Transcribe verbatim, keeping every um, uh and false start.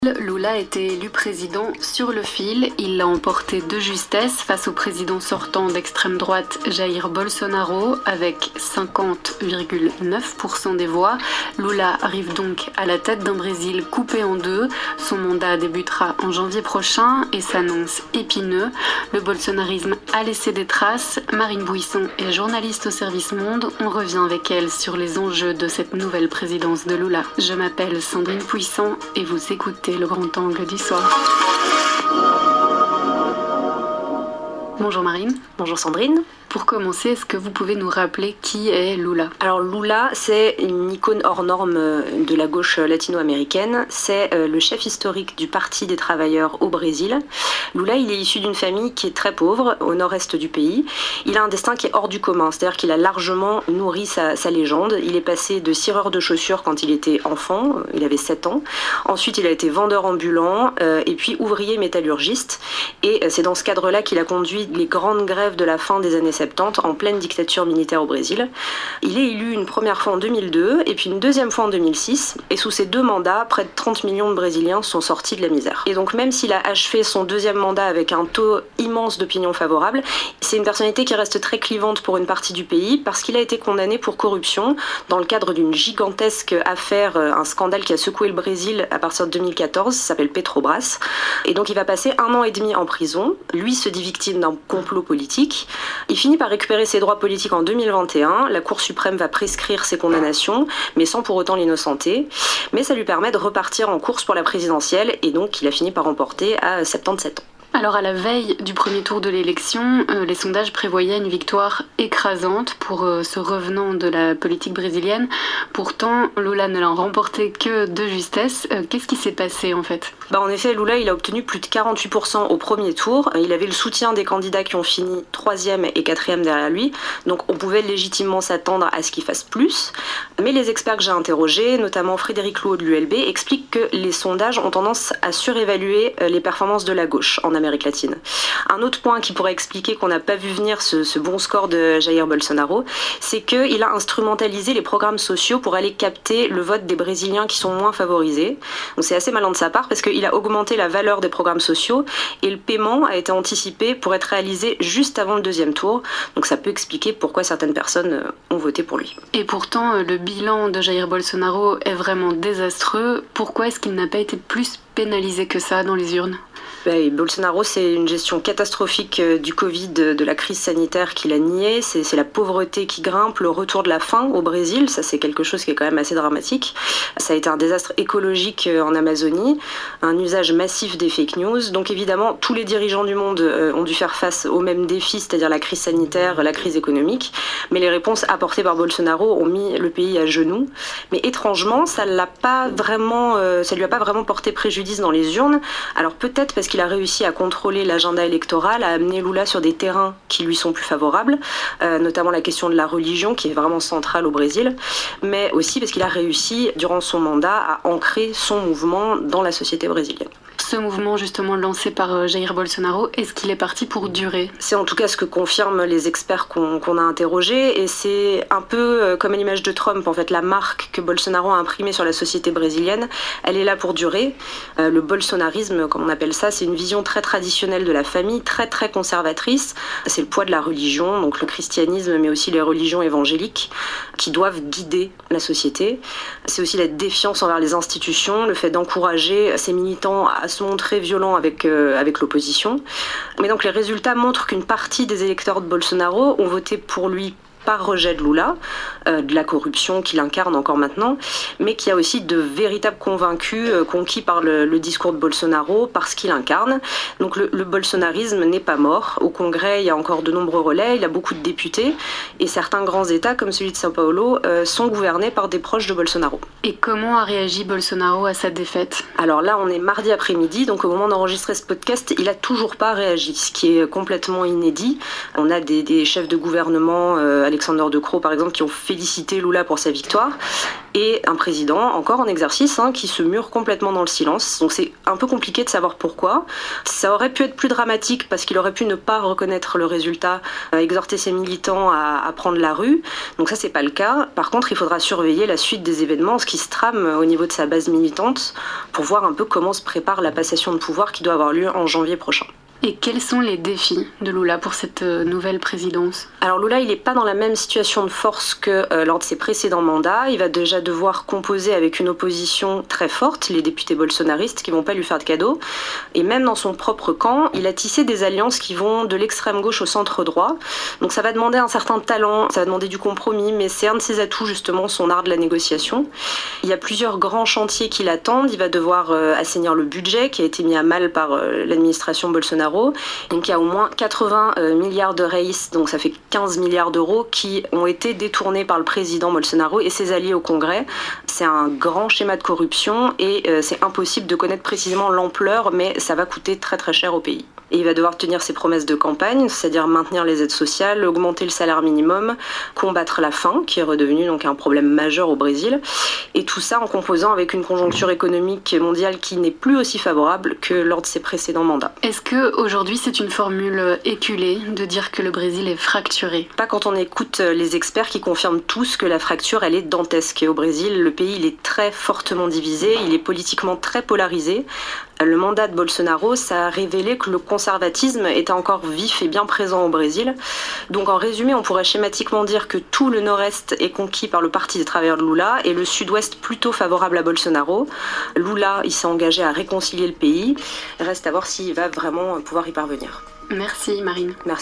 Lula a été élu président sur le fil. Il l'a emporté de justesse face au président sortant d'extrême droite Jair Bolsonaro avec cinquante virgule neuf pour cent des voix. Lula arrive donc à la tête d'un Brésil coupé en deux. Son mandat débutera en janvier prochain et s'annonce épineux. Le bolsonarisme a laissé des traces. Marine Bouisson est journaliste au service Monde. On revient avec elle sur les enjeux de cette nouvelle présidence de Lula. Je m'appelle Sandrine Puissant et vous écoutez Le Grand Angle du soir. Bonjour Marine. Bonjour Sandrine. Pour commencer, est-ce que vous pouvez nous rappeler qui est Lula ? Alors Lula, c'est une icône hors norme de la gauche latino-américaine. C'est le chef historique du Parti des travailleurs au Brésil. Lula, il est issu d'une famille qui est très pauvre, au nord-est du pays. Il a un destin qui est hors du commun, c'est-à-dire qu'il a largement nourri sa, sa légende. Il est passé de cireur de chaussures quand il était enfant, il avait sept ans. Ensuite, il a été vendeur ambulant euh, et puis ouvrier métallurgiste. Et c'est dans ce cadre-là qu'il a conduit les grandes grèves de la fin des années soixante-dix en pleine dictature militaire au Brésil. Il est élu une première fois en deux mille deux et puis une deuxième fois en deux mille six. Et sous ces deux mandats, près de trente millions de Brésiliens sont sortis de la misère. Et donc même s'il a achevé son deuxième mandat avec un taux immense d'opinion favorable, c'est une personnalité qui reste très clivante pour une partie du pays parce qu'il a été condamné pour corruption dans le cadre d'une gigantesque affaire, un scandale qui a secoué le Brésil à partir de deux mille quatorze, ça s'appelle Petrobras. Et donc il va passer un an et demi en prison. Lui se dit victime d'un complot politique. Il finit par récupérer ses droits politiques en deux mille vingt et un. La Cour suprême va prescrire ses condamnations, mais sans pour autant l'innocenter. Mais ça lui permet de repartir en course pour la présidentielle et donc il a fini par remporter à soixante-dix-sept ans. Alors à la veille du premier tour de l'élection, euh, les sondages prévoyaient une victoire écrasante pour euh, ce revenant de la politique brésilienne. Pourtant, Lula ne l'a remporté que de justesse. Euh, qu'est-ce qui s'est passé en fait ? Bah en effet, Lula il a obtenu plus de quarante-huit pour cent au premier tour. Il avait le soutien des candidats qui ont fini troisième et quatrième derrière lui. Donc on pouvait légitimement s'attendre à ce qu'il fasse plus. Mais les experts que j'ai interrogés, notamment Frédéric Louot de l'U L B, expliquent que les sondages ont tendance à surévaluer les performances de la gauche en Amérique latine. Un autre point qui pourrait expliquer qu'on n'a pas vu venir ce, ce bon score de Jair Bolsonaro, c'est qu'il a instrumentalisé les programmes sociaux pour aller capter le vote des Brésiliens qui sont moins favorisés. Donc c'est assez malin de sa part parce qu'il a augmenté la valeur des programmes sociaux et le paiement a été anticipé pour être réalisé juste avant le deuxième tour. Donc ça peut expliquer pourquoi certaines personnes ont voté pour lui. Et pourtant, le bilan de Jair Bolsonaro est vraiment désastreux. Pourquoi est-ce qu'il n'a pas été plus pénalisé que ça dans les urnes ? Ben, Bolsonaro, c'est une gestion catastrophique du Covid, de la crise sanitaire qu'il a niée. C'est, c'est la pauvreté qui grimpe, le retour de la faim au Brésil. Ça, c'est quelque chose qui est quand même assez dramatique. Ça a été un désastre écologique en Amazonie, un usage massif des fake news. Donc évidemment, tous les dirigeants du monde ont dû faire face aux mêmes défis, c'est-à-dire la crise sanitaire, la crise économique. Mais les réponses apportées par Bolsonaro ont mis le pays à genoux. Mais étrangement, ça l'a pas vraiment, ça lui a pas vraiment porté préjudice dans les urnes. Alors peut-être parce qu'il a réussi à contrôler l'agenda électoral, à amener Lula sur des terrains qui lui sont plus favorables, euh, notamment la question de la religion qui est vraiment centrale au Brésil, mais aussi parce qu'il a réussi durant son mandat à ancrer son mouvement dans la société brésilienne. Ce mouvement justement lancé par Jair Bolsonaro, est-ce qu'il est parti pour durer ? C'est en tout cas ce que confirment les experts qu'on, qu'on a interrogés et c'est un peu comme à l'image de Trump en fait, la marque que Bolsonaro a imprimée sur la société brésilienne, elle est là pour durer. Euh, le bolsonarisme, comme on appelle ça, c'est une vision très traditionnelle de la famille, très très conservatrice. C'est le poids de la religion, donc le christianisme mais aussi les religions évangéliques qui doivent guider la société. C'est aussi la défiance envers les institutions, le fait d'encourager ces militants à se montrer violents avec, euh, avec l'opposition. Mais donc les résultats montrent qu'une partie des électeurs de Bolsonaro ont voté pour lui par rejet de Lula, euh, de la corruption qu'il incarne encore maintenant, mais qu'il y a aussi de véritables convaincus euh, conquis par le, le discours de Bolsonaro, parce qu'il incarne. Donc le, le bolsonarisme n'est pas mort. Au Congrès, il y a encore de nombreux relais, il y a beaucoup de députés, et certains grands États, comme celui de São Paulo, euh, sont gouvernés par des proches de Bolsonaro. Et comment a réagi Bolsonaro à sa défaite ? Alors là, on est mardi après-midi, donc au moment d'enregistrer ce podcast, il a toujours pas réagi, ce qui est complètement inédit. On a des, des chefs de gouvernement euh, Alexander De Croo par exemple, qui ont félicité Lula pour sa victoire, et un président encore en exercice hein, qui se mure complètement dans le silence. Donc c'est un peu compliqué de savoir pourquoi. Ça aurait pu être plus dramatique parce qu'il aurait pu ne pas reconnaître le résultat, euh, exhorter ses militants à, à prendre la rue. Donc ça c'est pas le cas. Par contre il faudra surveiller la suite des événements, ce qui se trame au niveau de sa base militante, pour voir un peu comment se prépare la passation de pouvoir qui doit avoir lieu en janvier prochain. Et quels sont les défis de Lula pour cette nouvelle présidence ? Alors Lula, il n'est pas dans la même situation de force que euh, lors de ses précédents mandats. Il va déjà devoir composer avec une opposition très forte, les députés bolsonaristes qui vont pas lui faire de cadeaux. Et même dans son propre camp, il a tissé des alliances qui vont de l'extrême gauche au centre droit. Donc ça va demander un certain talent, ça va demander du compromis, mais c'est un de ses atouts justement, son art de la négociation. Il y a plusieurs grands chantiers qui l'attendent. Il va devoir euh, assainir le budget qui a été mis à mal par euh, l'administration Bolsonaro. Donc il y a au moins quatre-vingts milliards de reais, donc ça fait quinze milliards d'euros qui ont été détournés par le président Bolsonaro et ses alliés au Congrès. C'est un grand schéma de corruption et euh, c'est impossible de connaître précisément l'ampleur, mais ça va coûter très très cher au pays. Et il va devoir tenir ses promesses de campagne, c'est-à-dire maintenir les aides sociales, augmenter le salaire minimum, combattre la faim, qui est redevenue donc un problème majeur au Brésil, et tout ça en composant avec une conjoncture économique mondiale qui n'est plus aussi favorable que lors de ses précédents mandats. Est-ce que aujourd'hui c'est une formule éculée de dire que le Brésil est fracturé ? Pas quand on écoute les experts qui confirment tous que la fracture elle est dantesque. Et au Brésil, le pays il est très fortement divisé, il est politiquement très polarisé. Le mandat de Bolsonaro, ça a révélé que le conservatisme était encore vif et bien présent au Brésil. Donc en résumé, on pourrait schématiquement dire que tout le nord-est est conquis par le Parti des travailleurs de Lula et le sud-ouest plutôt favorable à Bolsonaro. Lula, il s'est engagé à réconcilier le pays. Reste à voir s'il va vraiment pouvoir y parvenir. Merci Marine. Merci.